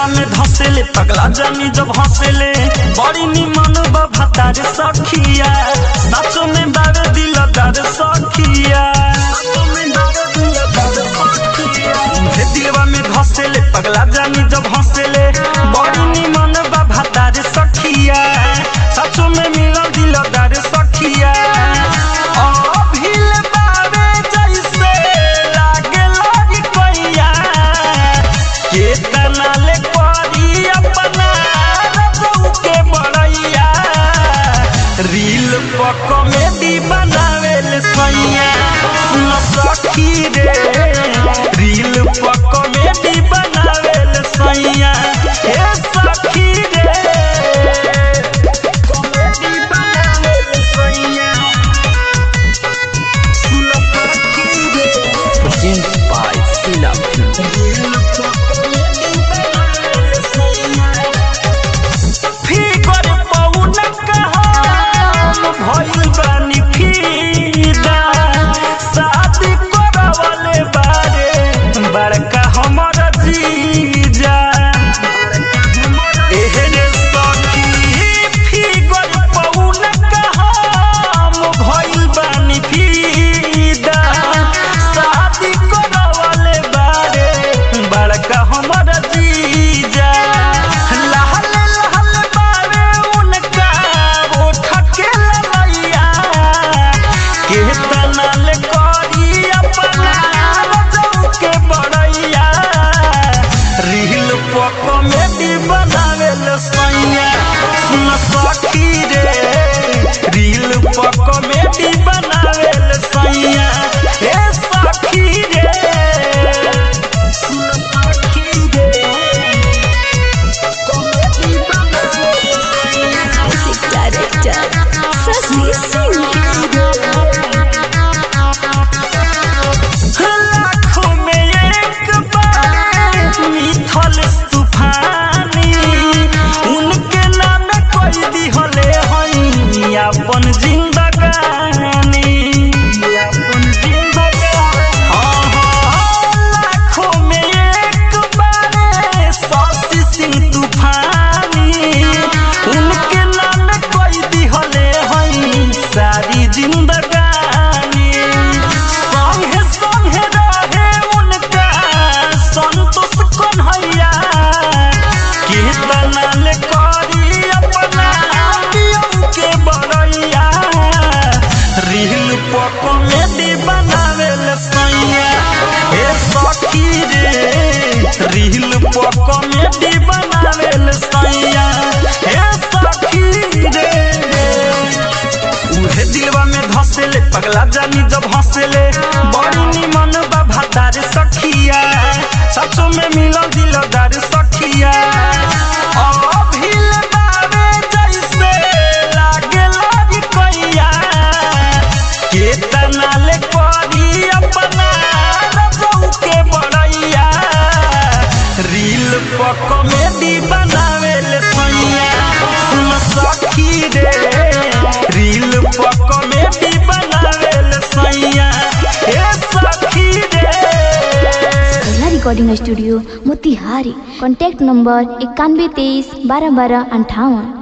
में धसेले पगला जानी जब हंसेले बड़ी निमन भतार सखिया साचो में बावे दिलदार सखिया दिलवा में धसेले पगला जानी जब हंसेले बड़ी निमन भतार सखिया साचो में मिलल दिलदार सखिया कॉमेडी बनावेल सैया सखी रे रील पर कॉमेडी बनावेल सैया ए सखी रे कॉमेडी बनावेल सैया सखी रे प्रेजेंट बाय सिला रील पर कॉमेडी बनावेल सैया फिकर पौन कहा भइल बानी फीदा शादी करावले बारे बड़का हमर जीजा एहने सखी फिगर पौन कहम भइल बानी फीदा शादी करावले बारे बड़का हमर जीजा कॉमेडी बनावेल सैया सखी रे रील पर कॉमेडी बनावेल सैया ए सखी रे सखी रे कॉमेडी बनावेल सैया डायरेक्टर शशि सिंह लाखों में एक बार मिथल अपन जिंदगानी लाखों में एक बार शशि सिंह तूफानी उनके नाम कोई दिहले हई सारी जिंदगानी संगे संगे रहे उनका संतोष कन्हैया कीर्तना ले करी अपना के बड़ैया रील पर कॉमेडी बनावेल सैया ए सखी रे रील पर कॉमेडी बनावेल सैया ए सखी रे उहे दिलवा में धसेले पगला जानी जब हंसेले बड़ी निमन भतार सखिया साचो में मिलल दिलदार सखिया केतना ले करी अपना रबऊ के बड़ैया रील पर कॉमेडी बनावेल सैया सखी रे रील पर कॉमेडी बनावेल सैया ए सखी रे recording studio Motihari contact number 9123 12 12 58।